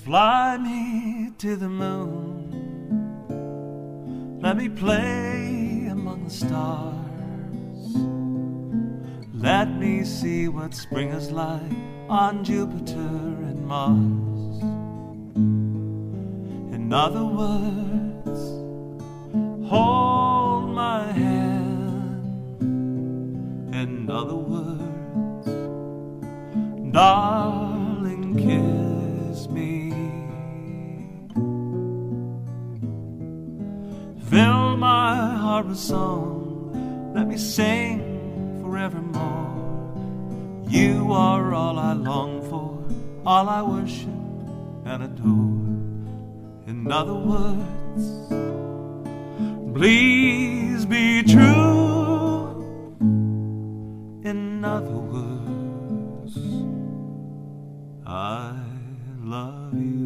Fly me to the moon, let me play among the stars. Let me see what spring is like on Jupiter and Mars. In other words, hold my hand. In other words, darling, kiss me. Fill my heart with song, let me sing forevermore. You are all I long for, all I worship and adore. In other words, please be true. In other words, I love you.